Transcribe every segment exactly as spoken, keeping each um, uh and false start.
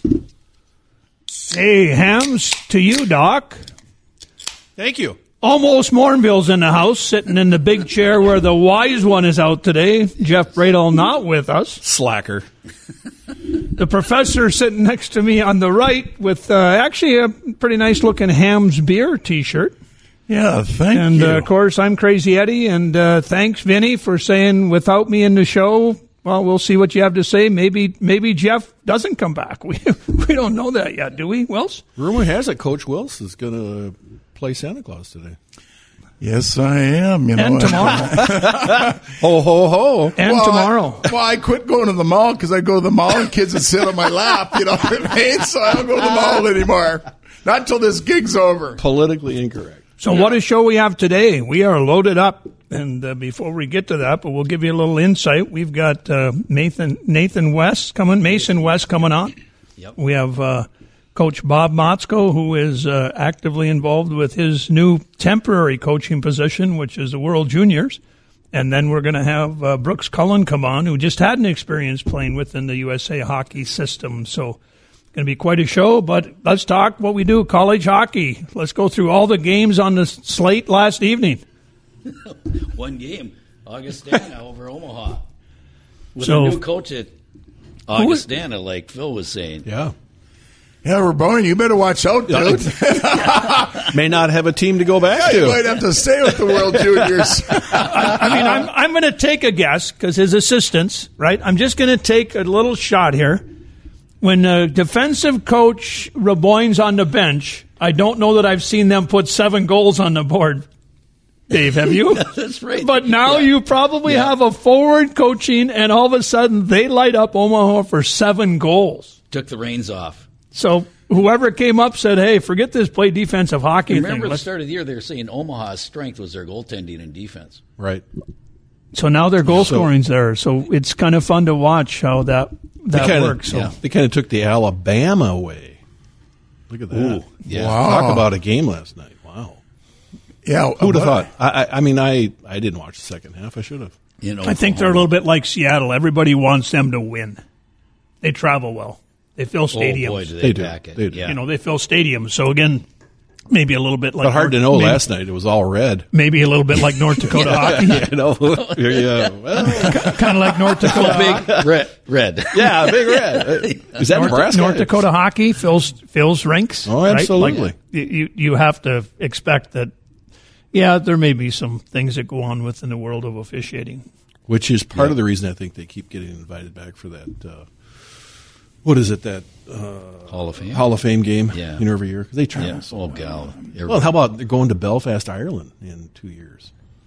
Hey, Hams, to you, Doc. Thank you. Almost Mornville's in the house, sitting in the big chair where the wise one is out today. Jeff Bradel not with us. Slacker. The professor sitting next to me on the right with uh, actually a pretty nice-looking Hams beer T-shirt. Yeah, thank and, you. And, uh, of course, I'm Crazy Eddie, and uh, thanks, Vinny, for saying without me in the show, well, we'll see what you have to say. Maybe maybe Jeff doesn't come back. We we don't know that yet, do we, Wills? Rumor has it Coach Wills is going to play Santa Claus today. Yes, I am. You know, and tomorrow. ho, ho, ho. And well, tomorrow. I, well, I quit going to the mall because I go to the mall and kids would sit on my lap, you know what I mean? So I don't go to the mall anymore. Not until this gig's over. Politically incorrect. So what a show we have today. We are loaded up. And uh, before we get to that, but we'll give you a little insight. We've got uh, Nathan Nathan West coming, Mason West coming on. Yep. We have uh, Coach Bob Motzko, who is uh, actively involved with his new temporary coaching position, which is the World Juniors. And then we're going to have uh, Brooks Cullen come on, who just had an experience playing within the U S A hockey system. So going to be quite a show, but let's talk what we do, college hockey. Let's go through all the games on the slate last evening. One game, Augustana over Omaha. With So- a new coach at Augustana, like Phil was saying. Yeah. Yeah, Rabone, you better watch out, dude. May not have a team to go back Yeah, to. you might have to stay with the World Juniors. I mean, I'm, I'm going to take a guess because his assistants, right? I'm just going to take a little shot here. When uh, defensive coach Raboyne's on the bench, I don't know that I've seen them put seven goals on the board. Dave, have you? That's right. But now Yeah. you probably Yeah. have a forward coaching, and all of a sudden they light up Omaha for seven goals. Took the reins off. So whoever came up said, hey, forget this play defensive hockey Remember thing. at the Let's- start of the year, they were saying Omaha's strength was their goaltending and defense. Right. So now their goal So- scoring's there. So it's kind of fun to watch how that, that kinda, works. So. Yeah. They kind of took the Alabama way. Look at that. Ooh, yeah. Wow. Talk about a game last night. Wow. Yeah, Who'd have what- thought? I, I, I mean, I, I didn't watch the second half. I should have. You know, I think they're a little bit like Seattle. Everybody wants them to win. They travel well. They fill Oh, stadiums. boy, do they, They do. pack it. They do. Yeah. You know, they fill stadiums. So again, maybe a little bit like But hard to North- know maybe, last night. It was all red. Maybe a little bit like North Dakota hockey. Yeah, I know. yeah. Well, Kind of like North Dakota. Big red. red. yeah, big red. Is that North, Nebraska? North Dakota hockey fills fills rinks. Oh, right? absolutely. Like, you you have to expect that. Yeah, there may be some things that go on within the world of officiating. Which is part of the reason I think they keep getting invited back for that. Uh, what is it? That uh, Hall of Fame. Hall of Fame game. Yeah. You know, every year because they travel. Yeah. So Oh, much. gal. Well, how about they're going to Belfast, Ireland, in two years?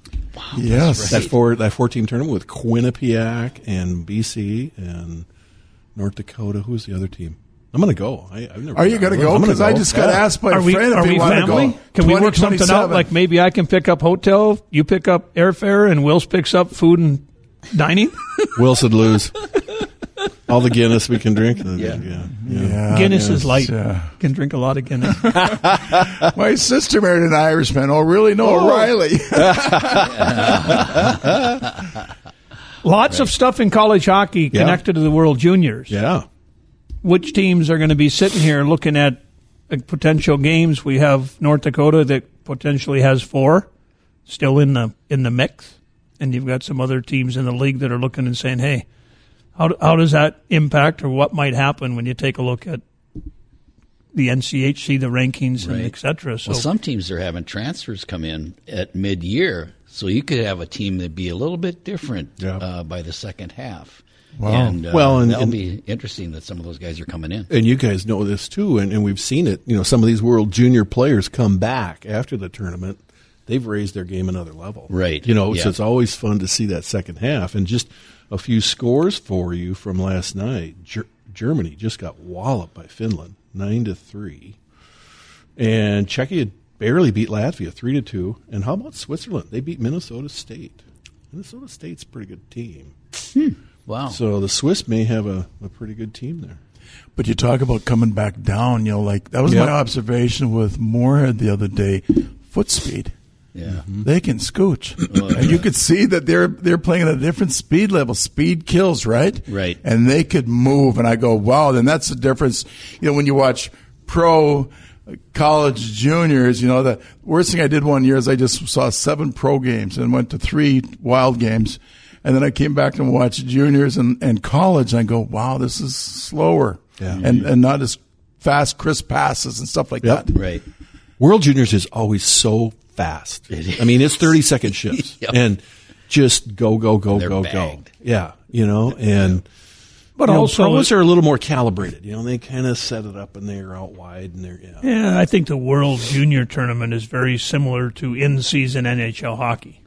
Yes. That four that four team tournament with Quinnipiac and B C and North Dakota. Who's the other team? I'm going to go. I, I've never. Are you going to go? Because I just got Yeah. asked by Are a we friend are if we he wanted to family? go. Can we work something out? twenty twenty-seven. Like maybe I can pick up hotel, you pick up airfare, and Wills picks up food and dining. Wilson lose. All the Guinness we can drink. Yeah. yeah, yeah. Yeah, Guinness yes, is light. yeah. Can drink a lot of Guinness. My sister married an Irishman. Oh, really? No, O'Reilly. Lots of stuff in college hockey Yeah. connected to the World Juniors. Yeah. Which teams are going to be sitting here looking at uh, potential games? We have North Dakota that potentially has four still in the in the mix, and you've got some other teams in the league that are looking and saying, "Hey, how how does that impact, or what might happen when you take a look at the N C H C, the rankings, and Right. et cetera?" So Well, some teams are having transfers come in at mid-year, so you could have a team that'd be a little bit different Yeah. uh, by the second half. Wow. And, uh, Well, and- that'll and- be interesting that some of those guys are coming in. And you guys know this too, and, and we've seen it. You know, some of these World Junior players come back after the tournament. They've raised their game another level. Right. You know, Yeah. so it's always fun to see that second half. And just a few scores for you from last night. Ger- Germany just got walloped by Finland, nine to three. And Czechia barely beat Latvia, three to two. And how about Switzerland? They beat Minnesota State. Minnesota State's a pretty good team. Wow. So the Swiss may have a, a pretty good team there. But you talk about coming back down, you know, like that was Yeah. my observation with Moorhead the other day. Foot speed. Yeah. They can scooch. And you could see that they're they're playing at a different speed level. Speed kills, right? Right. And they could move. And I go, wow, then that's the difference. You know, when you watch pro college juniors, you know, the worst thing I did one year is I just saw seven pro games and went to three wild games. And then I came back and watched juniors and, and college, and I go, wow, this is slower. Yeah. And, and not as fast, crisp passes and stuff like Yep. that. Right. World Juniors is always so fast. I mean, it's thirty second shifts Yep. and just go, go, go, They're go, bagged. go. Yeah, you know, and But you know, also, pros are a little more calibrated. You know, they kind of set it up and they're out wide and they're yeah. yeah, I think the World Junior Tournament is very similar to in-season N H L hockey.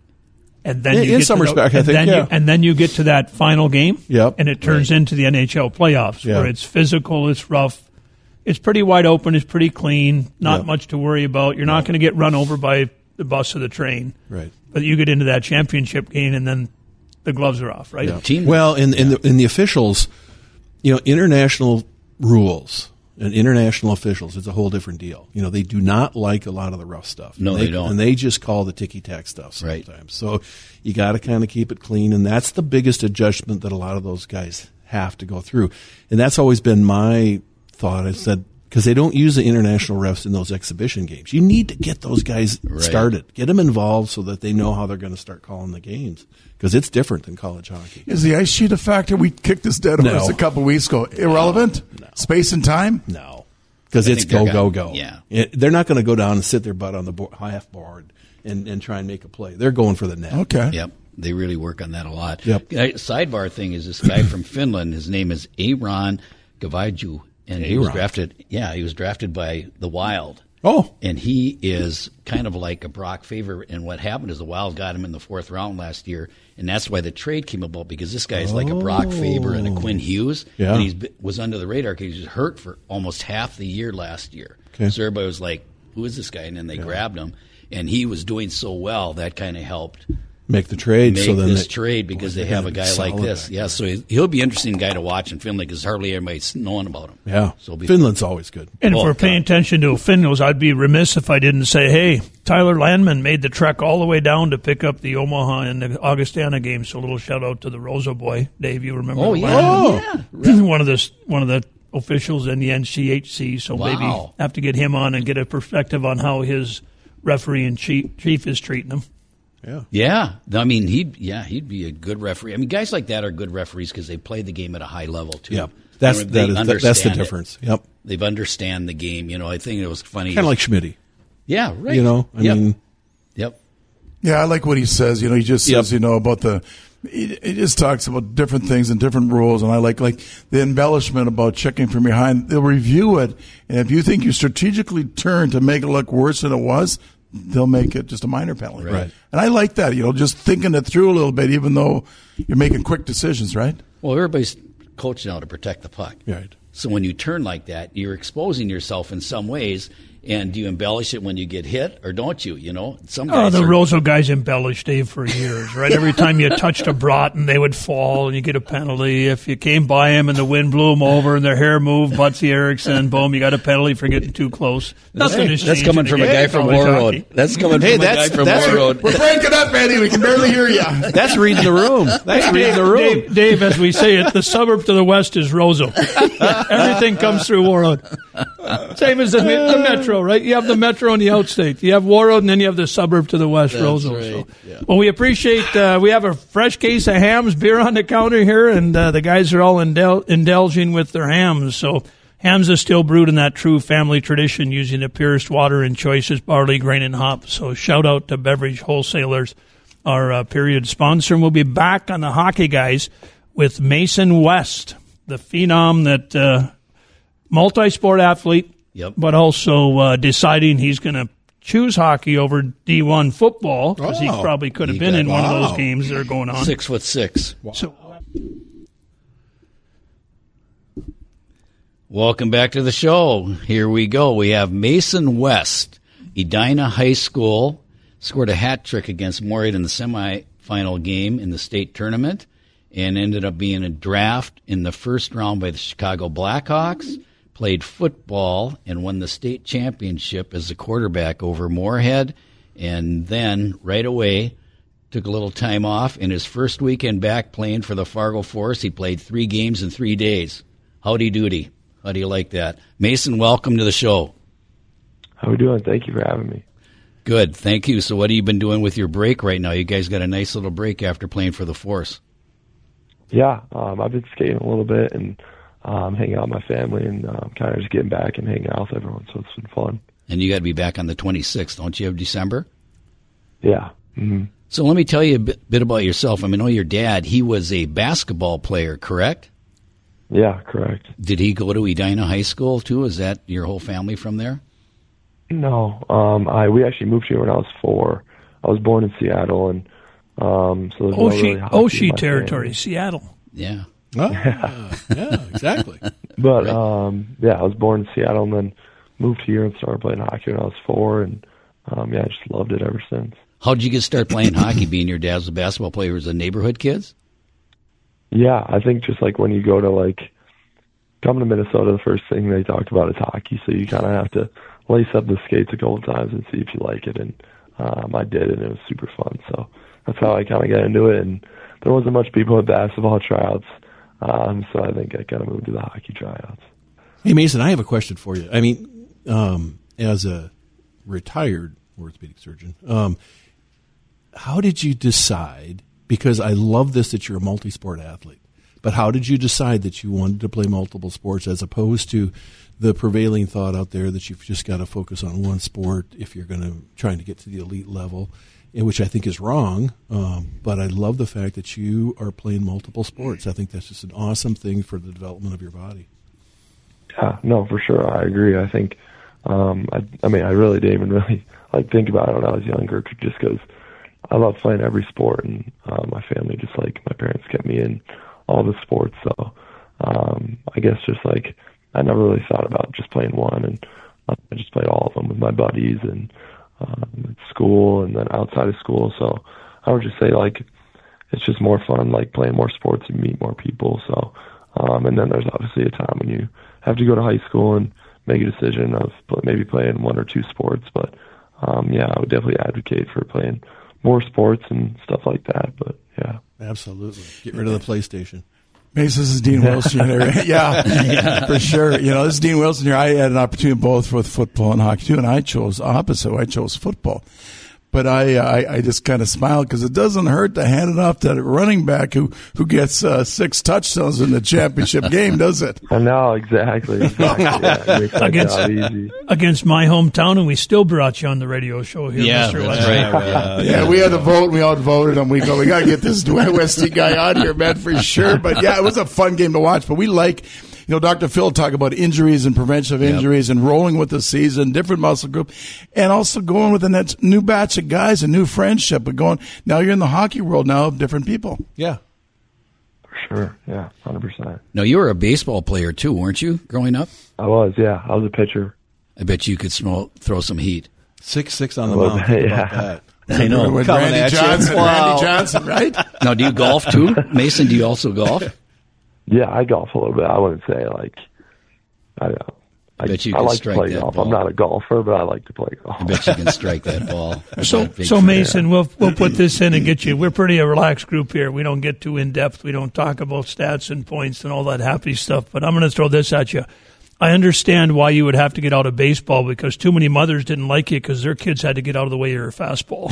And then In- you in get some to the- respect, I and think, then yeah. you, and then you get to that final game, Yep. and it turns into the N H L playoffs, Yeah. where it's physical, it's rough, it's pretty wide open, it's pretty clean, not Yeah. much to worry about. You're not going to get run over by the bus or the train. Right. But you get into that championship game, and then the gloves are off, right? Yeah. Team- Well, in in the in the officials, you know, international rules and international officials, it's a whole different deal. You know, they do not like a lot of the rough stuff. No, And they don't. And they just call the ticky tack stuff Right. sometimes. So you got to kind of keep it clean, and that's the biggest adjustment that a lot of those guys have to go through. And that's always been my thought. I said, because they don't use the international refs in those exhibition games. You need to get those guys Right. started, get them involved so that they know how they're going to start calling the games, because it's different than college hockey. Is the ice sheet a factor? We kicked this dead No. horse a couple weeks ago. Irrelevant? Space and time? No, because I it's think they're go, go, gonna- go. yeah. It- they're not going to go down and sit their butt on the board, half board and, and try and make a play. They're going for the net. Okay. Yep. They really work on that a lot. Yep. Uh, Sidebar thing is this guy from Finland. His name is Aaron Gavaiju, and he was Aaron. drafted. Yeah, he was drafted by the Wild. Oh, And he is kind of like a Brock favorite. And what happened is the Wild got him in the fourth round last year, and that's why the trade came about, because this guy is like a Brock Faber and a Quinn Hughes, Yeah. and he was under the radar because he was hurt for almost half the year last year. Okay. So everybody was like, "Who is this guy?" And then they grabbed him, and he was doing so well that kind of helped make the trade. make so then this they, trade because boy, they they're have a gonna be guy like solid this. back Yeah, there. so he- he'll be an interesting guy to watch in Finland because hardly everybody's knowing about him. Yeah, So it'll be Finland's always good. And Oh, if we're paying God. attention to Finland, I'd be remiss if I didn't say, hey, Tyler Landman made the trek all the way down to pick up the Omaha and the Augustana game. So a little shout out to the Rosa boy, Dave. You remember? Oh, Landman? yeah. Oh. one of the one of the officials in the N C H C. So maybe Wow. have to get him on and get a perspective on how his referee and chief, chief is treating him. Yeah, Yeah, I mean, he'd yeah, he'd be a good referee. I mean, guys like that are good referees because they play the game at a high level too. yeah. That's They that is, that, that's the understand it. difference. Yep, They understand the game. You know, I think it was funny. kind of like Schmitty. yeah, right. You know, I yep. mean, yep. Yeah, I like what he says. You know, he just says, Yep. you know, about the. He, he just talks about different things and different rules, and I like like the embellishment about checking from behind. They'll review it, and if you think you strategically turn to make it look worse than it was, they'll make it just a minor penalty. Right. And I like that. You know, just thinking it through a little bit, even though you're making quick decisions, right? Well, everybody's coached now to protect the puck. right. So when you turn like that, you're exposing yourself in some ways. And do you embellish it when you get hit, or don't you? You know, some Oh, guys the are, Rosa guys embellished Dave for years, right? Every time you touched a Broughton, they would fall and you get a penalty. If you came by him and the wind blew them over and their hair moved, Butsy Erickson, boom, you got a penalty for getting too close. Nothing has That's changed coming in the from a game guy of from college War hockey. Road. That's coming Hey, from a that's- guy from that's- War Road. We're breaking up, Eddie. We can barely hear you. That's reading the room. That's reading the room. Dave, Dave, as we say it, the suburb to the west is Roseau. Everything comes through Warroad. Same as the, the metro, right? You have the metro and the outstate. You have Warroad, and then you have the suburb to the west, Roseau. right. So, well, we appreciate. Uh, we have a fresh case of hams beer on the counter here, and uh, the guys are all indul- indulging with their hams. So. Hams is still brewed in that true family tradition using the purest water and choicest barley, grain, and hop. So shout out to Beverage Wholesalers, our uh, period sponsor. And we'll be back on the Hockey Guys with Mason West, the phenom that uh, multi-sport athlete, Yep. but also uh, deciding he's going to choose hockey over D one football because he Oh. probably could have He been got- in one of wow. those games that are going on. Six foot six. So, Welcome back to the show. Here we go. We have Mason West, Edina High School, scored a hat trick against Morehead in the semifinal game in the state tournament, and ended up being a draft in the first round by the Chicago Blackhawks. Played football and won the state championship as a quarterback over Morehead, and then right away took a little time off. In his first weekend back playing for the Fargo Force, he played three games in three days. Howdy doody. How do you like that? Mason, welcome to the show. How are we doing? Thank you for having me. Good, thank you. So what have you been doing with your break right now? You guys got a nice little break after playing for the Force. Yeah, um, I've been skating a little bit and um, hanging out with my family and um, kind of just getting back and hanging out with everyone, so it's been fun. And you got to be back on the twenty-sixth, don't you, of December? Yeah. Mm-hmm. So let me tell you a bit, bit about yourself. I mean, I know your dad, he was a basketball player, correct? Yeah, correct. Did he go to Edina High School, too? Is that your whole family from there? No, um, I we actually moved here when I was four. I was born in Seattle, and um, so there's no Oshie, really hockey in Oshie my territory, family. Seattle. Yeah. Oh, yeah, yeah, exactly. But um, yeah, I was born in Seattle and then moved here and started playing hockey when I was four, and um, yeah, I just loved it ever since. How did you get started playing hockey, being your dad was a basketball player? Was it neighborhood kids? Yeah, I think just like when you go to like come to Minnesota, the first thing they talked about is hockey, so you kind of have to lace up the skates a couple times and see if you like it, and um, I did, and it was super fun. So that's how I kind of got into it, and there wasn't much people at basketball tryouts, um, so I think I kind of moved to the hockey tryouts. Hey, Mason, I have a question for you. I mean, um, as a retired orthopedic surgeon, um, how did you decide, because I love this that you're a multi-sport athlete, but how did you decide that you wanted to play multiple sports as opposed to the prevailing thought out there that you've just got to focus on one sport if you're going to trying to get to the elite level, which I think is wrong. Um, but I love the fact that you are playing multiple sports. I think that's just an awesome thing for the development of your body. Yeah, no, for sure. I agree. I think, um, I, I mean, I really didn't even really like think about it when I was younger, just because I love playing every sport, and uh, my family, just like my parents, kept me in all the sports. So um, I guess just like I never really thought about just playing one, and I just played all of them with my buddies and um, at school and then outside of school. So I would just say like it's just more fun, like playing more sports and meet more people. So um, and then there's obviously a time when you have to go to high school and make a decision of maybe playing one or two sports. But um, yeah, I would definitely advocate for playing more sports and stuff like that. But yeah, absolutely. Get rid of the PlayStation. Mason, this is Dean Wilson here. Yeah, yeah, for sure. You know, this is Dean Wilson here. I had an opportunity both with football and hockey too, and I chose opposite. I chose football. But I, I, I just kind of smiled because it doesn't hurt to hand it off to a running back who, who gets uh, six touchdowns in the championship game, does it? I know, exactly. exactly. Yeah, it makes my Against, job easy. against my hometown, and we still brought you on the radio show here, Yeah, Mister that's West. right. Yeah, Yeah, we had a vote. We outvoted him. We go, we got to get this Westy guy on here, man, for sure. But yeah, it was a fun game to watch. But we like, you know, Doctor Phil talk about injuries and prevention of injuries, yep, and rolling with the season, different muscle group, and also going with a next new batch of guys, a new friendship. But going now, you're in the hockey world now of different people. Yeah, for sure. Yeah, one hundred percent. No, you were a baseball player too, weren't you, growing up? I was. Yeah, I was a pitcher. I bet you could smell, throw some heat. Six six on the Well, mound. Think yeah. about that. I know. With Coming Randy at you. Johnson, Wow. Randy Johnson, right? Now, do you golf too, Mason? Do you also golf? Yeah, I golf a little bit. I wouldn't say like I don't know. I, Bet you I could like to strike play that golf. ball. I'm not a golfer, but I like to play golf. I bet you can strike that ball. So, That big so fan. Mason, we'll we'll put this in and get you. We're pretty a relaxed group here. We don't get too in depth. We don't talk about stats and points and all that happy stuff. But I'm going to throw this at you. I understand why you would have to get out of baseball because too many mothers didn't like you because their kids had to get out of the way of your fastball.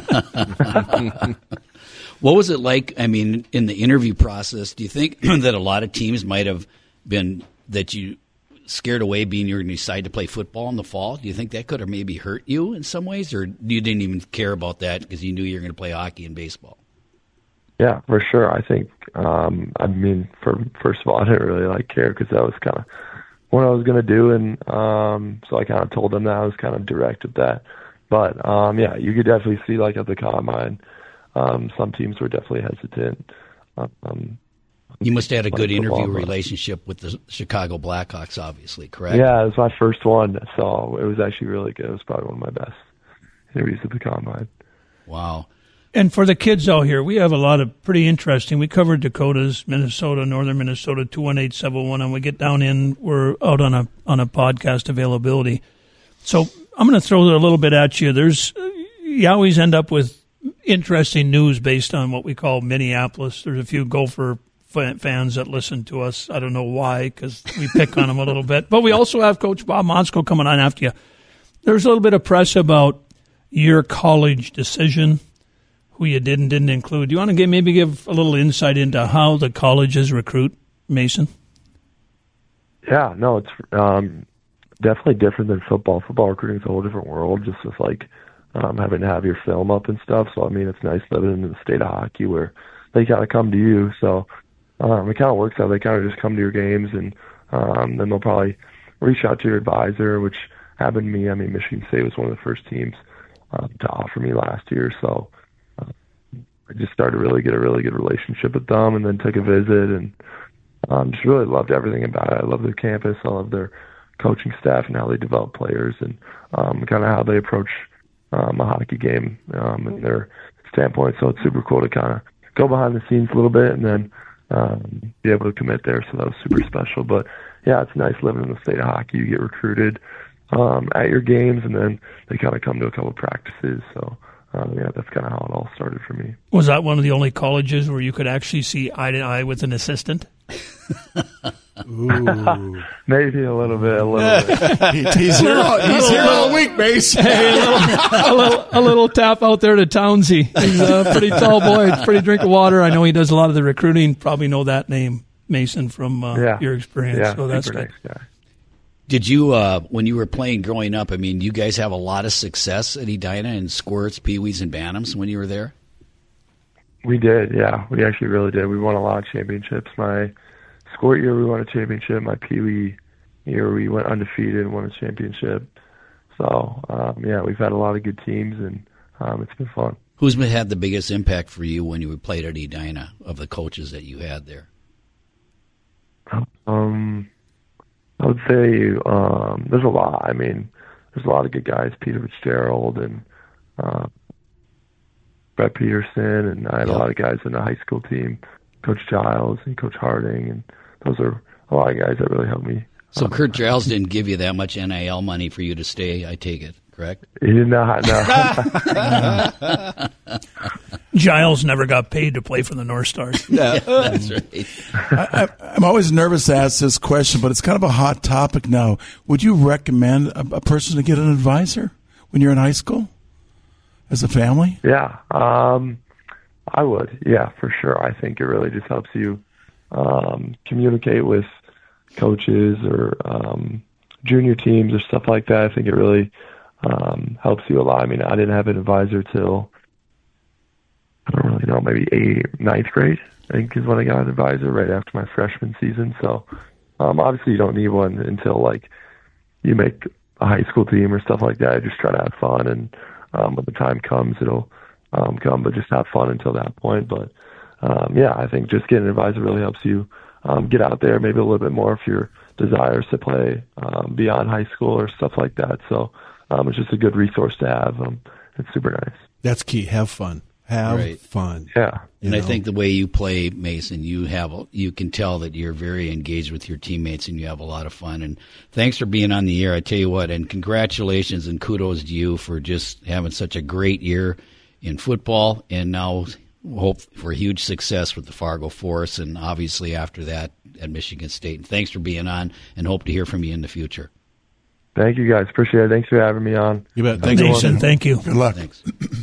What was it like? I mean, in the interview process, do you think that a lot of teams might have been that you scared away being you're going to decide to play football in the fall? Do you think that could have maybe hurt you in some ways, or you didn't even care about that because you knew you were going to play hockey and baseball? Yeah, for sure. I think. Um, I mean, for first of all, I didn't really like care because that was kind of what I was going to do, and um, so I kind of told them that I was kind of direct with that. But um, yeah, you could definitely see like at the combine, um, some teams were definitely hesitant. Um, You must have had a good Like football, interview but- relationship with the Chicago Blackhawks, obviously, correct? Yeah, it was my first one, so it was actually really good. It was probably one of my best interviews at the combine. Wow. And for the kids out here, we have a lot of pretty interesting. We covered Dakotas, Minnesota, northern Minnesota, two one eight seven one, and we get down in, we're out on a on a podcast availability. So I'm going to throw it a little bit at you. There's, you always end up with interesting news based on what we call Minneapolis. There's a few Gopher fans that listen to us. I don't know why, because we pick on them a little bit. But we also have Coach Bob Motzko coming on after you. There's a little bit of press about your college decision, who you did and didn't include. Do you want to give, maybe give a little insight into how the colleges recruit, Mason? Yeah, no, it's um, definitely different than football. Football recruiting is a whole different world, just with like um, having to have your film up and stuff. So, I mean, it's nice living in the state of hockey where they kind of come to you. So um, it kind of works out. They kind of just come to your games, and um, then they'll probably reach out to your advisor, which happened to me. I mean, Michigan State was one of the first teams um, to offer me last year. So uh, I just started to really get a really good relationship with them, and then took a visit, and um, just really loved everything about it. I love their campus. I love their coaching staff and how they develop players, and um, kind of how they approach um, a hockey game um, and their standpoint. So it's super cool to kind of go behind the scenes a little bit and then um, be able to commit there. So that was super special. But yeah, it's nice living in the state of hockey. You get recruited um, at your games, and then they kind of come to a couple of practices. So um, yeah, that's kind of how it all started for me. Was that one of the only colleges where you could actually see eye to eye with an assistant? Ooh. Maybe a little bit, a little bit. He, he's here all, he's here all week, Mace. Hey, a, little, a, little, a little tap out there to Townsy. He's a pretty tall boy, pretty drink of water. I know he does a lot of the recruiting. Probably know that name, Mason, from uh, yeah. your experience. Yeah, so that's super good. nice guy. Did you, uh, when you were playing growing up, I mean, you guys have a lot of success at Edina in squirts, peewees, and bantams when you were there? We did, yeah. We actually really did. We won a lot of championships. My squirt year, we won a championship. My peewee year, we went undefeated and won a championship. So, um, yeah, we've had a lot of good teams, and um, it's been fun. Who's been, had the biggest impact for you when you played at Edina of the coaches that you had there? Um, I would say um, there's a lot. I mean, there's a lot of good guys. Peter Fitzgerald and uh, Brett Peterson, and I had Yep. a lot of guys in the high school team, Coach Giles and Coach Harding, and those are a lot of guys that really helped me. So um, Kurt Giles didn't give you that much N I L money for you to stay, I take it, correct? He did not, no. Giles never got paid to play for the North Stars. Yeah, that's right. I, I, I'm always nervous to ask this question, but it's kind of a hot topic now. Would you recommend a, a person to get an advisor when you're in high school as a family? Yeah, um, I would. Yeah, for sure. I think it really just helps you um, communicate with coaches or um, junior teams or stuff like that. I think it really um, helps you a lot. I mean, I didn't have an advisor till, I don't really know, maybe eighth, ninth grade, I think is when I got an advisor, right after my freshman season. So um, obviously you don't need one until like you make a high school team or stuff like that. I just try to have fun, and um, when the time comes, it'll um, come, but just have fun until that point. But um, yeah, I think just getting an advisor really helps you um, get out there maybe a little bit more if your desires to play um, beyond high school or stuff like that. So um, it's just a good resource to have. Um, it's super nice. That's key. Have fun. Have Right. fun. Yeah. You And I know? think the way you play, Mason, you have you can tell that you're very engaged with your teammates and you have a lot of fun. And thanks for being on the air. I tell you what, and congratulations and kudos to you for just having such a great year in football, and now hope for huge success with the Fargo Force, and obviously after that at Michigan State. And thanks for being on, and hope to hear from you in the future. Thank you, guys. Appreciate it. Thanks for having me on. You bet. Thanks, Mason, Mason. thank you. Good luck. Thanks.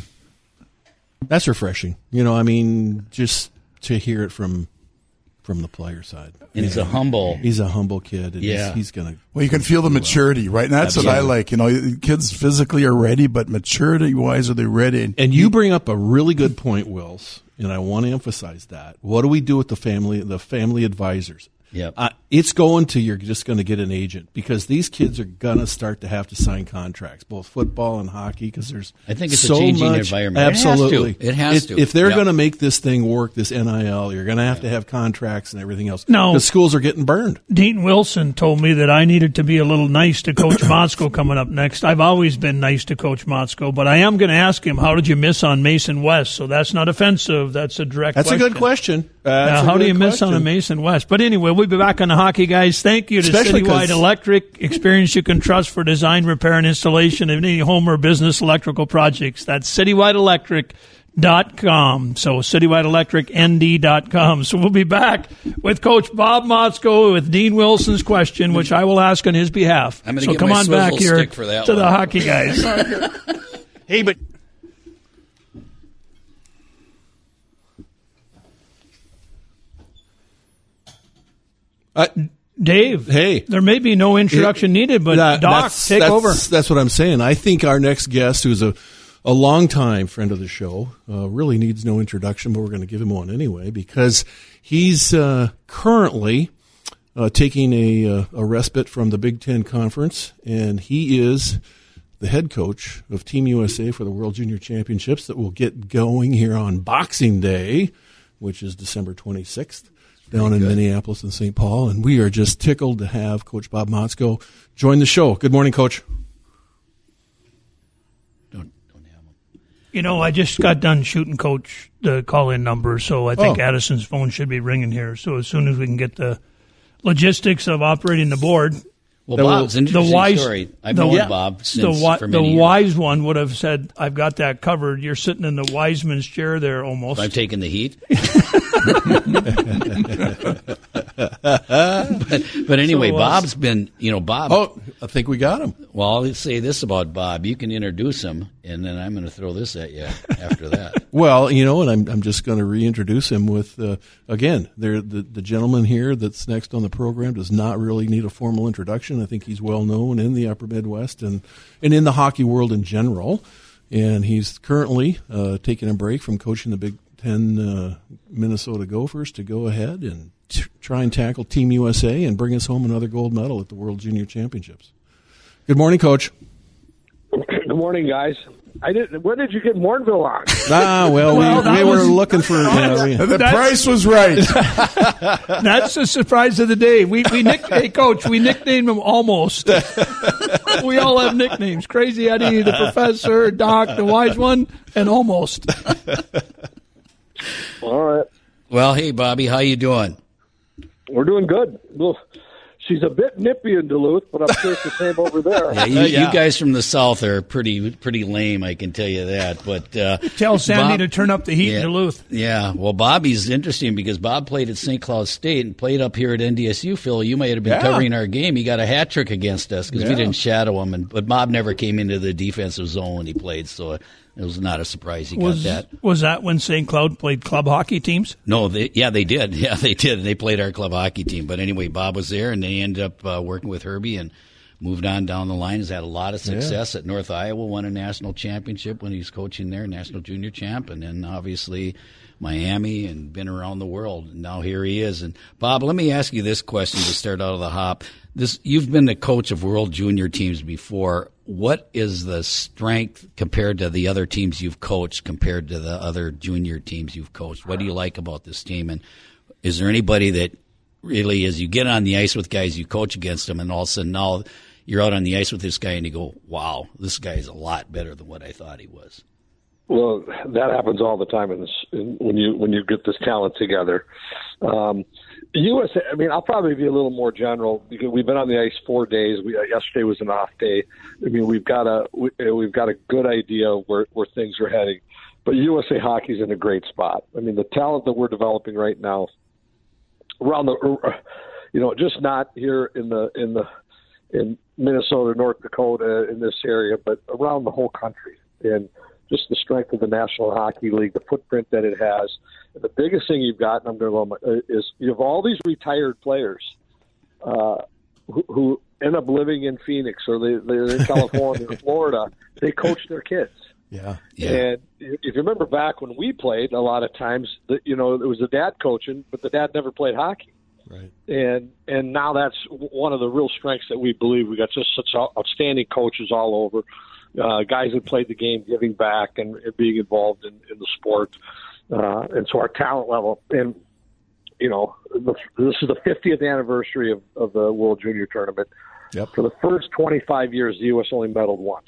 That's refreshing. You know, I mean, just to hear it from from the player side. And he's a humble. He's a humble kid. And Yeah. he's, he's gonna. Well, you can feel the maturity, right? And that's what I Absolutely. like. You know, kids physically are ready, but maturity-wise, are they ready? And you bring up a really good point, Wills, and I want to emphasize that. What do we do with the family, the family advisors? Yep. Uh, it's going to, you're just going to get an agent, because these kids are going to start to have to sign contracts, both football and hockey, because there's I think it's a so changing much, environment. It has to. Absolutely. It has if, to. If they're Yep. going to make this thing work, this N I L, you're going to have to have contracts and everything else. No. Because schools are getting burned. Dean Wilson told me that I needed to be a little nice to Coach Motzko coming up next. I've always been nice to Coach Motzko, but I am going to ask him, how did you miss on Mason West? So that's not offensive. That's a direct That's question. a good question. Uh, Now, that's a how do good you miss on a question. Mason West? But anyway, we we'll be back on the hockey, guys. Thank you to Especially Citywide 'cause- Electric, experience you can trust for design, repair, and installation of any home or business electrical projects. That's citywide electric dot com. So citywide electric n d dot com. So we'll be back with Coach Bob Motzko with Dean Wilson's question, which I will ask on his behalf. I'm gonna so get come my on back swivel here stick for that to one. the hockey, guys. Hey, but uh, Dave, hey, there may be no introduction needed, but that- Doc, that's- take that's, over. That's what I'm saying. I think our next guest, who's a a longtime friend of the show, uh, really needs no introduction, but we're going to give him one anyway because he's uh, currently uh, taking a uh, a respite from the Big Ten Conference, and he is the head coach of Team U S A for the World Junior Championships that will get going here on Boxing Day, which is December twenty-sixth. Down in Minneapolis and Saint Paul, and we are just tickled to have Coach Bob Motzko join the show. Good morning, Coach. Don't, don't have them. You know, I just got done shooting Coach the call-in number, so I think Oh. Addison's phone should be ringing here. So as soon as we can get the logistics of operating the board, Well, That will- Bob's an the interesting wise, story. I've the, known yeah, Bob the, since wi- for the many years. wise one would have said, "I've got that covered." You're sitting in the wise man's chair there, almost. I've taken the heat. but, but anyway, So, uh, Bob's been, you know, Bob. Oh, I think we got him. Well, I'll say this about Bob. You can introduce him, and then I'm going to throw this at you after that. Well, you know, and I'm I'm just going to reintroduce him with uh, again. There, the the gentleman here that's next on the program does not really need a formal introduction. I think he's well known in the Upper Midwest and and in the hockey world in general. And he's currently uh, taking a break from coaching the Big Ten uh, Minnesota Gophers to go ahead and t- try and tackle Team U S A and bring us home another gold medal at the World Junior Championships. Good morning, Coach. Good morning, guys. I didn't. When did you get Mornville on? Ah, well, Well, we, that we were was- looking for. You know, we- The That's- price was right. That's the surprise of the day. We we nick, hey coach, we nicknamed him almost. We all have nicknames: Crazy Eddie, the Professor, Doc, the Wise One, and almost. All right, Well, hey, Bobby, how you doing? we're doing good. Well, she's a bit nippy in Duluth, but I'm sure it's the same over there. Yeah, you, Yeah. you guys from the South are pretty pretty lame, I can tell you that. But uh, Tell Sandy Bob- to turn up the heat yeah, in Duluth. Yeah, well, Bobby's interesting because Bob played at Saint Cloud State and played up here at N D S U. Phil, you might have been Yeah. covering our game. He got a hat trick against us because we Yeah. didn't shadow him, and but Bob never came into the defensive zone when he played, so it was not a surprise he Was got that. was that when Saint Cloud played club hockey teams? No, they, yeah, they did. Yeah, they did. They played our club hockey team. But anyway, Bob was there, and they ended up uh, working with Herbie and moved on down the line. Has had a lot of success at North Iowa. Won a national championship when he was coaching there, national junior champ, and then obviously Miami, and been around the world. And now here he is. And Bob, let me ask you this question to start out of the hop. This, you've been the coach of world junior teams before. What is the strength compared to the other teams you've coached, compared to the other junior teams you've coached? What do you like about this team? And is there anybody that really, as you get on the ice with guys, you coach against them, and all of a sudden now you're out on the ice with this guy and you go, wow, this guy is a lot better than what I thought he was? Well, that happens all the time in this, in, when you when you get this talent together. Um, U S A, I mean, I'll probably be a little more general because we've been on the ice four days. We, uh, yesterday was an off day. I mean, we've got a we, uh, we've got a good idea of where where things are heading. But U S A hockey's in a great spot. I mean, the talent that we're developing right now around the, you know, just not here in the in the in Minnesota, North Dakota, in this area, but around the whole country. And just the strength of the National Hockey League, the footprint that it has. And the biggest thing you've got, and I'm going to go, is you have all these retired players uh, who, who end up living in Phoenix or they, they're in California or Florida. They coach their kids. yeah. Yeah. And if you remember back when we played, a lot of times, that you know, it was the dad coaching, but the dad never played hockey. Right. And and now that's one of the real strengths that we believe. We got just such outstanding coaches all over. Uh, guys that played the game, giving back and, and being involved in, in the sport. Uh, and so our talent level, and, you know, the, this is the fiftieth anniversary of, of the World Junior Tournament. Yep. For the first twenty-five years, the U S only medaled once.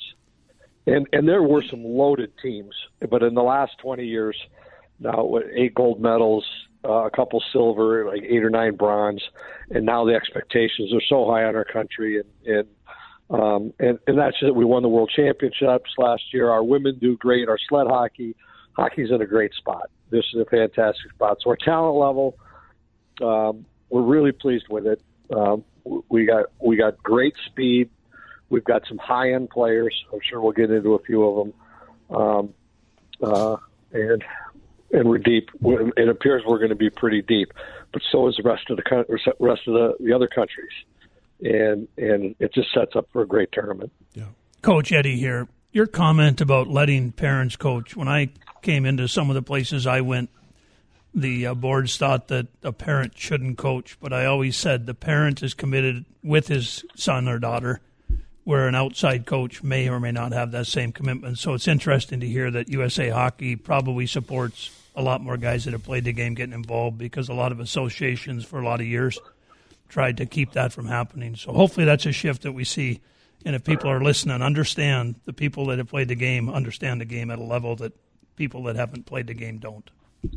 And and there were some loaded teams. But in the last twenty years, now with eight gold medals, uh, a couple silver, like eight or nine bronze, and now the expectations are so high on our country, and and um, and, and that's just, we won the world championships last year. Our women do great. Our sled hockey, hockey's in a great spot. This is a fantastic spot. So our talent level, um, we're really pleased with it. Um, we got we got great speed. We've got some high end players. I'm sure we'll get into a few of them, um, uh, and and we're deep. It appears we're going to be pretty deep, but so is the rest of the rest of the, the other countries, and and it just sets up for a great tournament. Yeah. Coach Eddie here. Your comment about letting parents coach. When I came into some of the places I went, the uh, boards thought that a parent shouldn't coach, but I always said the parent is committed with his son or daughter, where an outside coach may or may not have that same commitment. So it's interesting to hear that U S A Hockey probably supports a lot more guys that have played the game getting involved, because a lot of associations for a lot of years tried to keep that from happening. So hopefully that's a shift that we see. And if people are listening, understand the people that have played the game understand the game at a level that people that haven't played the game don't.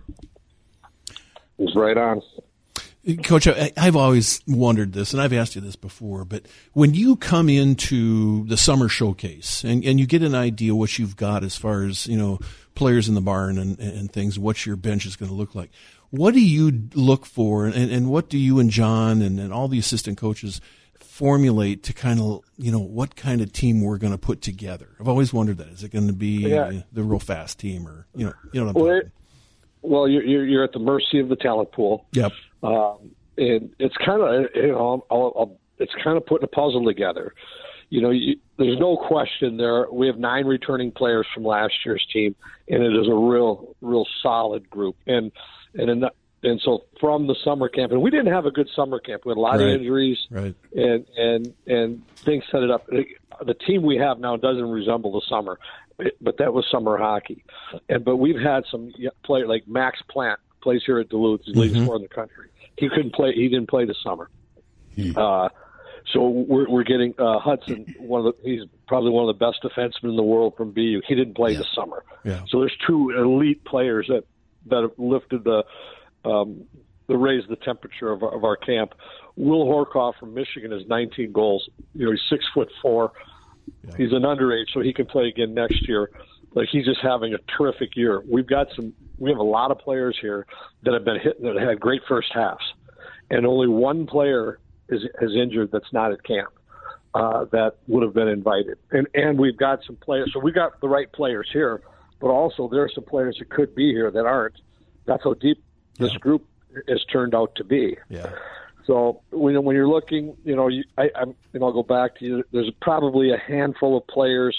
It's right on. Coach, I, I've always wondered this, and I've asked you this before, but when you come into the summer showcase and, and you get an idea what you've got as far as, you know, players in the barn and, and things, what your bench is going to look like, what do you look for, and, and what do you and John and, and all the assistant coaches formulate to kind of, you know, what kind of team we're going to put together? I've always wondered that. Is it going to be yeah. the real fast team, or, you know, you know what I'm well, talking it, well you're, you're you're at the mercy of the talent pool. Yep. Um, and it's kind of, you know, I'll, I'll, it's kind of putting a puzzle together. You know, you, there's no question there. We have nine returning players from last year's team, and it is a real, real solid group. And and in the, and so from the summer camp, and we didn't have a good summer camp. We had a lot Right. of injuries, Right. and and and things set it up. The team we have now doesn't resemble the summer, but that was summer hockey. And but we've had some players like Max Plant plays here at Duluth. He leads Mhm. four in the country. He couldn't play. He didn't play this summer. Hmm. Uh, so we're we're getting uh, Hudson. One of the, he's probably one of the best defensemen in the world from B U. He didn't play Yeah. this summer. Yeah. So there's two elite players that that have lifted the um, the raised the temperature of, of our camp. Will Horkoff from Michigan has nineteen goals. You know, he's six foot four. Yeah. He's an underage, so he can play again next year. Like, he's just having a terrific year. We've got some. We have a lot of players here that have been hit that had great first halves, and only one player is is injured that's not at camp uh, that would have been invited. And and we've got some players. So we got the right players here, but also there are some players that could be here that aren't. That's how deep this Yeah. group has turned out to be. Yeah. So when when you're looking, you know, you, I, I'm, and I'll go back to you. There's probably a handful of players,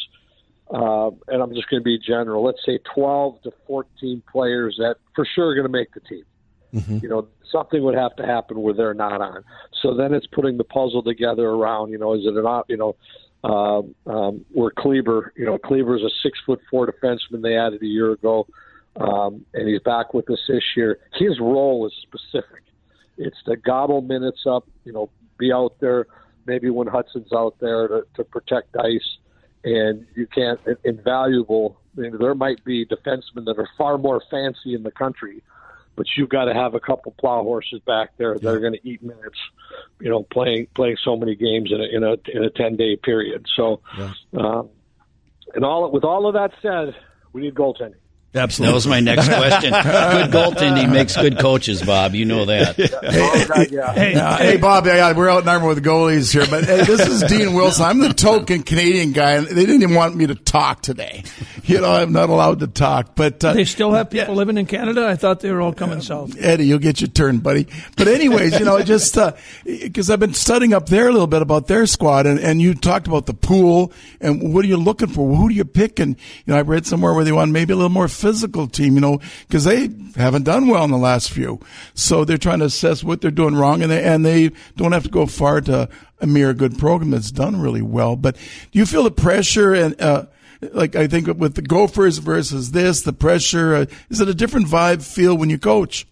uh, and I'm just going to be general. Let's say twelve to fourteen players that for sure are going to make the team. Mm-hmm. You know, something would have to happen where they're not on. So then it's putting the puzzle together around. You know, is it an op? You know, um, um, where Kleber. You know, Kleber's a six foot four defenseman they added a year ago, um, and he's back with us this year. His role is specific. It's to gobble minutes up, you know, be out there maybe when Hudson's out there to, to protect ice. And you can't, invaluable, I mean, there might be defensemen that are far more fancy in the country, but you've got to have a couple plow horses back there that Yeah. are going to eat minutes, you know, playing playing so many games in a in a in a ten day period. So, Yeah. um, and all with all of that said, we need goaltending. Absolutely. That was my next question. Good goaltending makes good coaches, Bob. You know that. Oh, God, yeah. Hey, Uh, hey, Bob, yeah, we're outnumbered with goalies here, but hey, this is Dean Wilson. I'm the token Canadian guy, and they didn't even want me to talk today. You know, I'm not allowed to talk. But uh, they still have people living in Canada? I thought they were all coming south. Eddie, you'll get your turn, buddy. But anyways, you know, just because uh, I've been studying up there a little bit about their squad, and, and you talked about the pool, and what are you looking for? Who do you pick? And, you know, I read somewhere where they want maybe a little more physical team, you know, because they haven't done well in the last few. So they're trying to assess what they're doing wrong, and they, and they don't have to go far to a mere good program that's done really well. But do you feel the pressure and, uh, like I think with the Gophers versus this, the pressure, uh, is it a different vibe feel when you coach?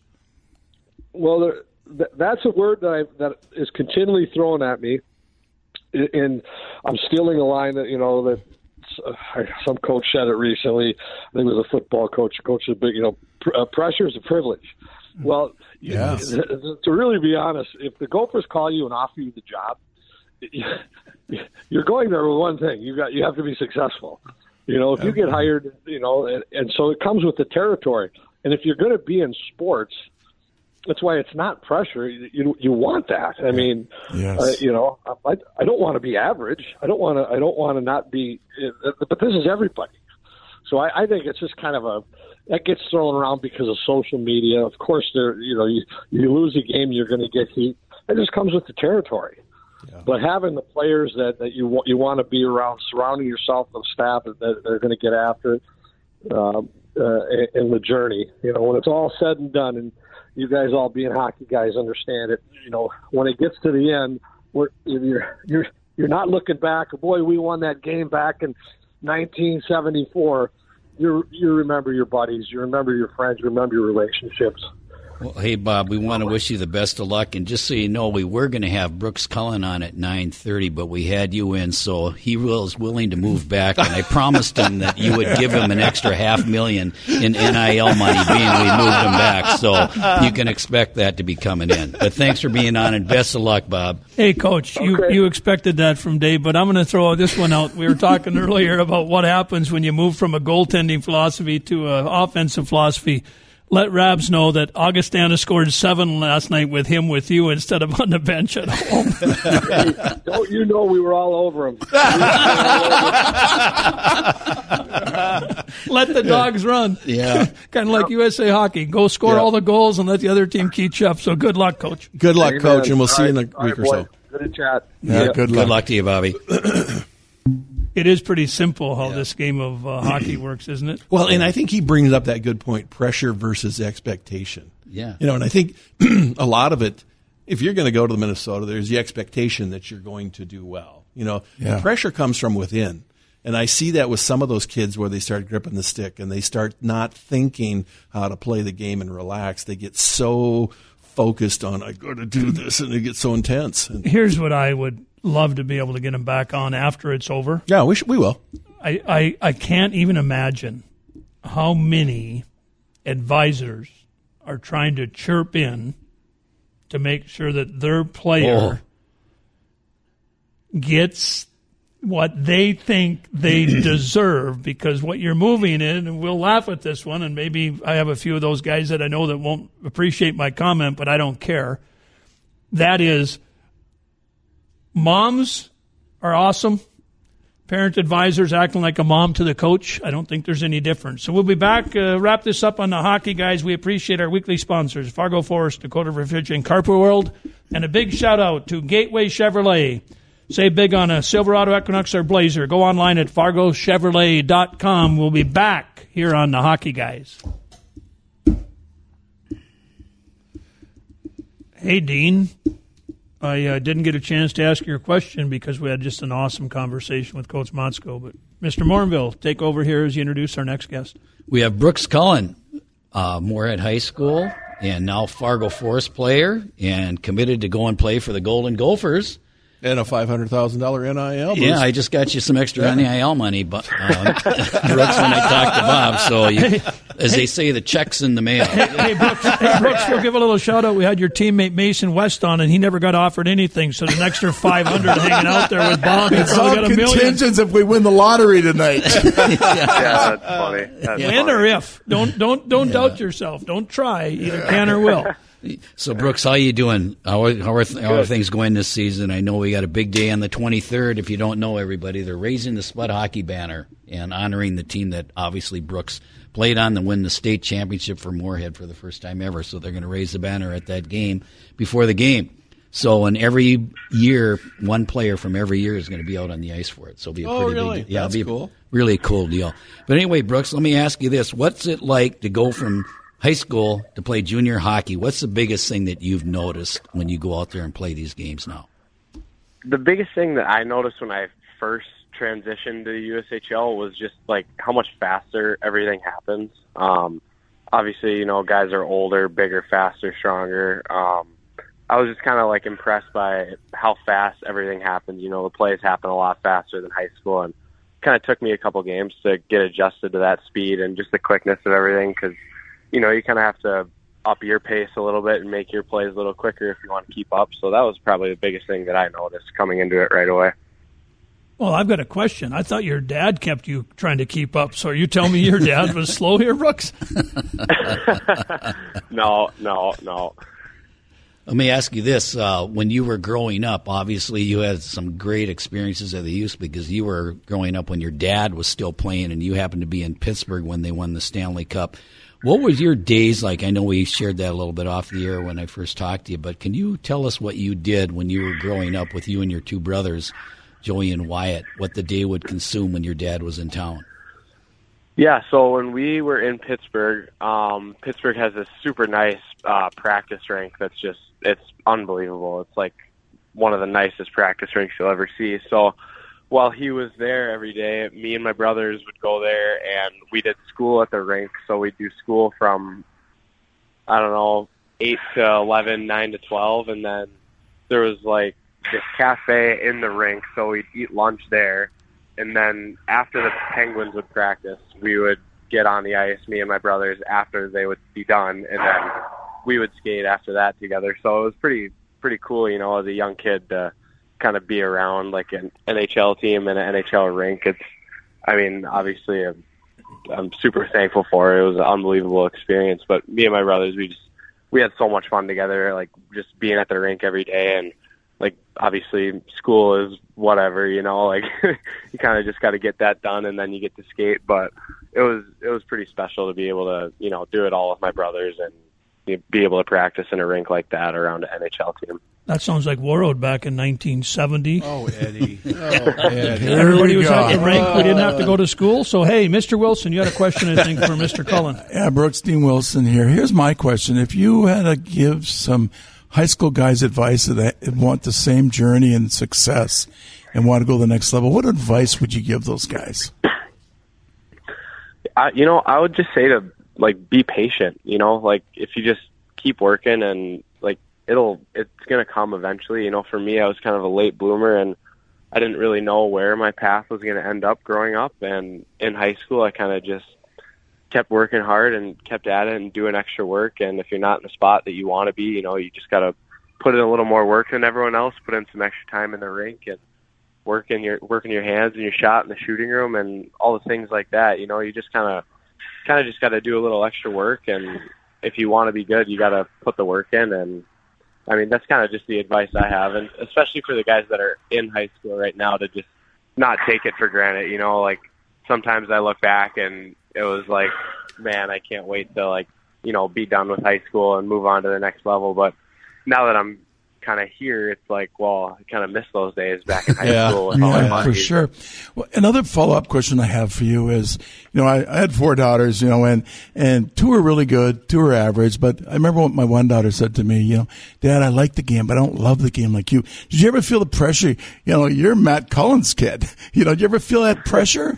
Well, there, th- that's a word that I, that is continually thrown at me, and I'm stealing a line that you know that uh, some coach said it recently. I think it was a football coach. A coach is big. You know, pr- uh, pressure is a privilege, Well, Yes. to really be honest, if the Gophers call you and offer you the job, you're going there with one thing: you got you have to be successful. You know, if you get hired, you know, and, and so it comes with the territory. And if you're going to be in sports, that's why it's not pressure. You you, you want that. I mean, Yes. uh, you know, I, I don't want to be average. I don't want to. I don't want to not be. But this is everybody. So I, I think it's just kind of a that gets thrown around because of social media. Of course, there. You know, you you lose a game, you're going to get heat. It just comes with the territory. Yeah. But having the players that, that you you want to be around, surrounding yourself with staff that, that are going to get after it, um, uh, in the journey. You know, when it's all said and done, and you guys all being hockey guys understand it. You know, when it gets to the end, we're, you're you're you're not looking back. Boy, we won that game back in nineteen seventy-four. You you remember your buddies, you remember your friends, you remember your relationships. Well, hey, Bob, we want to wish you the best of luck. And just so you know, we were going to have Brooks Cullen on at nine thirty, but we had you in, so he was willing to move back. And I promised him that you would give him an extra half million in N I L money being we moved him back. So you can expect that to be coming in. But thanks for being on, and best of luck, Bob. Hey, Coach, you, Okay. you expected that from Dave, but I'm going to throw this one out. We were talking earlier about what happens when you move from a goaltending philosophy to an offensive philosophy. Let Rabs know that Augustana scored seven last night with him with you instead of on the bench at home. Hey, don't you know we were all over him? Let the dogs run. Yeah. Kind of like U S A Hockey. Go score Yeah. all the goals and let the other team keep up. So good luck, Coach. Good luck, Amen. Coach, and we'll see you in a All week right, or so. boys. Good to chat. Yeah, good Good luck. luck to you, Bobby. It is pretty simple how this game of uh, hockey works, isn't it? Well, and I think he brings up that good point: pressure versus expectation. Yeah. You know, and I think a lot of it, if you're going to go to the Minnesota, there's the expectation that you're going to do well. You know, Yeah. the pressure comes from within. And I see that with some of those kids where they start gripping the stick and they start not thinking how to play the game and relax. They get so focused on, I got to do this, and they get so intense. And, Here's what I would love to be able to get him back on after it's over. yeah, we, should, we will. I, I, I can't even imagine how many advisors are trying to chirp in to make sure that their player gets what they think they deserve, because what you're moving in, and we'll laugh at this one, and maybe I have a few of those guys that I know that won't appreciate my comment, but I don't care. That is, moms are awesome. Parent advisors acting like a mom to the coach. I don't think there's any difference. So we'll be back. Uh, wrap this up on the hockey, guys. We appreciate our weekly sponsors, Fargo Forest, Dakota Refrigerating, Carper World, and a big shout out to Gateway Chevrolet. Save big on a Silverado, Equinox, or Blazer. Go online at fargo chevrolet dot com. We'll be back here on the Hockey Guys. Hey, Dean. I uh, didn't get a chance to ask your question because we had just an awesome conversation with Coach Motzko. But Mister Morinville, take over here as you introduce our next guest. We have Brooks Cullen, uh, Moorhead High School, and now Fargo Forest player, and committed to go and play for the Golden Gophers. And a five hundred thousand dollars N I L boost. Yeah, I just got you some extra N I L money, but uh, Brooks, when I talked to Bob. So, you, as they say, the check's in the mail. Hey, Brooks, hey, Brooks, we'll give a little shout out. We had your teammate Mason West on, and he never got offered anything. So there's an extra five hundred hanging out there with Bob. He It's probably all got a million. contingents if we win the lottery tonight. Yeah, that's funny. That's When funny. or if. Don't don't don't doubt yourself. Don't try. Either can or will. So, Brooks, how you doing? How are, how, are th- how are things going this season? I know we got a big day on the twenty-third. If you don't know, everybody, they're raising the Spud Hockey banner and honoring the team that obviously Brooks played on to win the state championship for Moorhead for the first time ever. So they're going to raise the banner at that game before the game. So, and every year, one player from every year is going to be out on the ice for it. So it'll be a Oh, pretty really? big, yeah, That's it'll be cool. a really cool deal. But anyway, Brooks, let me ask you this: what's it like to go from high school to play junior hockey? What's the biggest thing that you've noticed when you go out there and play these games now? The biggest thing that I noticed when I first transitioned to the U S H L was just like how much faster everything happens. Um, obviously, you know, guys are older, bigger, faster, stronger. Um, I was just kind of like impressed by how fast everything happens. You know, the plays happen a lot faster than high school, and kind of took me a couple games to get adjusted to that speed and just the quickness of everything, because you know, you kind of have to up your pace a little bit and make your plays a little quicker if you want to keep up. So that was probably the biggest thing that I noticed coming into it right away. Well, I've got a question. I thought your dad kept you trying to keep up. So are you telling me your dad was slow here, Brooks? No, no, no. Let me ask you this. Uh, when you were growing up, obviously you had some great experiences at the youth because you were growing up when your dad was still playing and you happened to be in Pittsburgh when they won the Stanley Cup. What was your days like? I know we shared that a little bit off the air when I first talked to you, but can you tell us what you did when you were growing up with you and your two brothers, Joey and Wyatt, what the day would consume when your dad was in town? Yeah, so when we were in Pittsburgh, um, Pittsburgh has this super nice uh, practice rink that's just, it's unbelievable. It's like one of the nicest practice rinks you'll ever see. So while he was there every day, me and my brothers would go there, and we did school at the rink. So we'd do school from, I don't know, eight to eleven, nine to twelve, and then there was like this cafe in the rink, so we'd eat lunch there. And then after the Penguins would practice, we would get on the ice, me and my brothers, after they would be done, and then we would skate after that together. So it was pretty pretty cool, you know, as a young kid to kind of be around like an N H L team and an N H L rink. It's, I mean, obviously I'm, I'm super thankful for it. It was an unbelievable experience. But me and my brothers, we just we had so much fun together, like just being at the rink every day. And like, obviously school is whatever, you know, like you kind of just got to get that done and then you get to skate. But it was, it was pretty special to be able to, you know, do it all with my brothers and be able to practice in a rink like that around an N H L team. That sounds like Warroad back in nineteen seventy. Oh, Eddie. Oh, Eddie. Everybody was at the rink. We didn't have to go to school. So, hey, Mister Wilson, you had a question, I think, for Mister Cullen. Yeah, Brooks Dean Wilson here. Here's my question. If you had to give some high school guys advice that want the same journey and success and want to go to the next level, what advice would you give those guys? I, you know, I would just say to, like, be patient, you know, like if you just keep working and like it'll, it's going to come eventually. You know, for me, I was kind of a late bloomer and I didn't really know where my path was going to end up growing up. And in high school, I kind of just kept working hard and kept at it and doing extra work. And if you're not in the spot that you want to be, you know, you just got to put in a little more work than everyone else, put in some extra time in the rink and work in your, work in your hands and your shot in the shooting room and all the things like that. You know, you just kind of, kind of just got to do a little extra work. And if you want to be good, you got to put the work in. And I mean, that's kind of just the advice I have. And especially for the guys that are in high school right now, to just not take it for granted. You know, like sometimes I look back and it was like, man, I can't wait to like, you know, be done with high school and move on to the next level. But now that I'm kind of here, it's like, well, I kind of miss those days back in high yeah. school. With all my Yeah, money. for sure. Well, another follow-up question I have for you is, you know, I, I had four daughters, you know, and, and two were really good, two were average, but I remember what my one daughter said to me, you know, Dad, I like the game, but I don't love the game like you. Did you ever feel the pressure? You know, you're Matt Cullen's kid. You know, did you ever feel that pressure?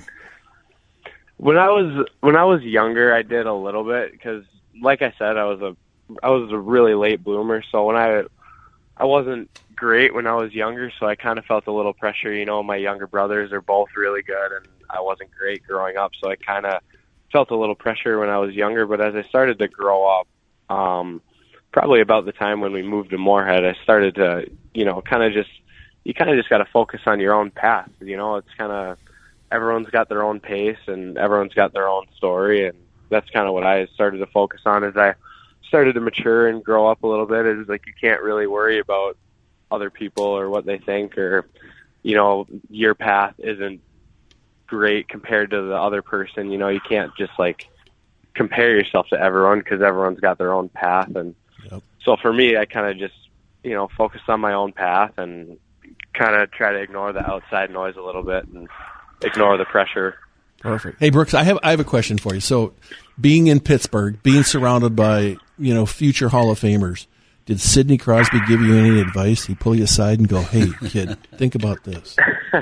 When I was when I was younger, I did a little bit because, like I said, I was a I was a really late bloomer. So when I I wasn't great when I was younger, so I kind of felt a little pressure. You know, my younger brothers are both really good, and I wasn't great growing up, so I kind of felt a little pressure when I was younger. But as I started to grow up, um, probably about the time when we moved to Moorhead, I started to, you know, kind of just you kind of just got to focus on your own path. You know, it's kind of everyone's got their own pace and everyone's got their own story, and that's kind of what I started to focus on as I started to mature and grow up a little bit. Is like you can't really worry about other people or what they think, or you know, your path isn't great compared to the other person. You know, you can't just like compare yourself to everyone because everyone's got their own path. And yep. so for me, I kind of just, you know, focused on my own path and kind of try to ignore the outside noise a little bit and ignore the pressure. Perfect. Hey, Brooks, I have I have a question for you. So, being in Pittsburgh, being surrounded by, you know, future Hall of Famers, did Sidney Crosby give you any advice? He pull you aside and go, "Hey, kid, think about this."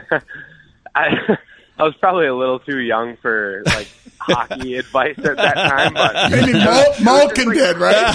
I I was probably a little too young for like hockey advice at that time, but Maybe Mal- Malkin did, right?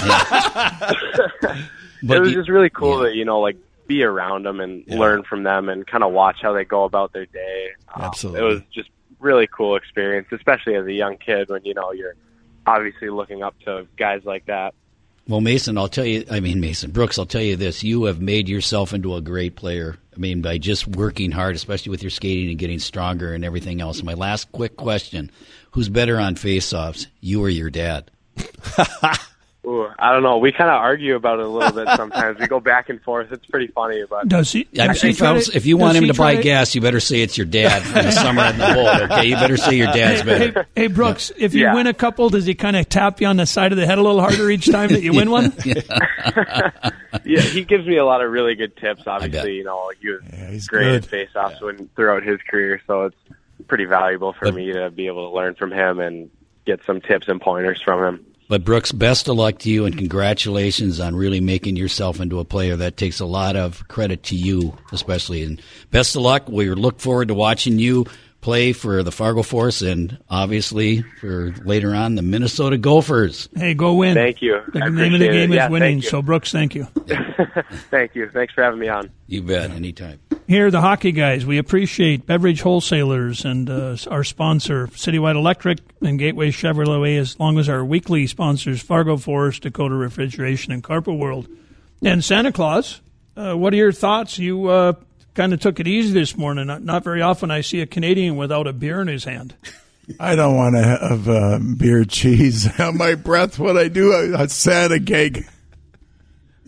it was just really cool yeah. to, you know, like be around them and yeah. learn from them and kind of watch how they go about their day. Um, Absolutely. It was just really cool experience, especially as a young kid when, you know, you're obviously looking up to guys like that. Well, Mason, I'll tell you, I mean, Mason, Brooks, I'll tell you this. You have made yourself into a great player. I mean, by just working hard, especially with your skating and getting stronger and everything else. My last quick question, who's better on face-offs, you or your dad? Ooh, I don't know. We kind of argue about it a little bit sometimes. We go back and forth. It's pretty funny. But does he? I, Does he if, I was, to, if you want him to buy to, gas, you better say it's your dad from the summer in the bowl. Okay, you better say your dad's hey, better. Hey, hey Brooks, yeah. if you yeah. win a couple, does he kind of tap you on the side of the head a little harder each time that you win one? yeah. Yeah, he gives me a lot of really good tips. Obviously, you know, he was Yeah, he's great good. at face-offs yeah. when, throughout his career, so it's pretty valuable for but, me to be able to learn from him and get some tips and pointers from him. But, Brooks, best of luck to you, and congratulations on really making yourself into a player. That takes a lot of credit to you, especially. And best of luck. We look forward to watching you play for the Fargo Force and, obviously, for later on, the Minnesota Gophers. Hey, go win. Thank you. The I name of the game it. is yeah, winning. So, Brooks, thank you. Thank you. Thanks for having me on. You bet. Anytime. Here, the hockey guys, we appreciate Beverage Wholesalers and uh, our sponsor, Citywide Electric and Gateway Chevrolet, as long as our weekly sponsors, Fargo Forest, Dakota Refrigeration, and Carpet World. And Santa Claus, uh, what are your thoughts? You uh, kind of took it easy this morning. Not, not very often I see a Canadian without a beer in his hand. I don't want to have uh, beer cheese on my breath when I do a, a Santa cake.